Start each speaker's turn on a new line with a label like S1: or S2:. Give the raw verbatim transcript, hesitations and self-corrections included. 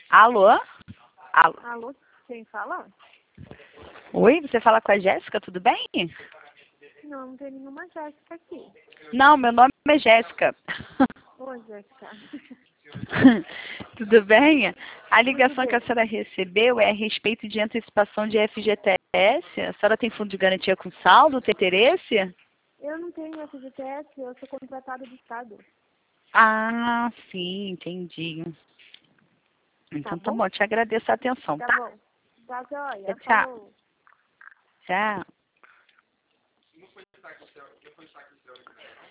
S1: Alô? Alô?
S2: Alô, quem fala?
S1: Oi, você fala com a Jéssica, tudo bem?
S2: Não, não tem nenhuma Jéssica aqui.
S1: Não, meu nome é Jéssica.
S2: Oi, Jéssica.
S1: Tudo bem? A ligação
S2: Tudo
S1: que a
S2: bem.
S1: senhora recebeu é a respeito de antecipação de F G T S. A senhora tem fundo de garantia com saldo? Tem interesse?
S2: Eu não tenho F G T S, eu sou contratada do Estado.
S1: Ah, sim, entendi.
S2: Tá
S1: Então tá
S2: bom?
S1: bom, te agradeço a atenção,
S2: Tá
S1: tá?
S2: bom. Tá joia.
S1: Tchau.
S2: Falou.
S1: Tchau.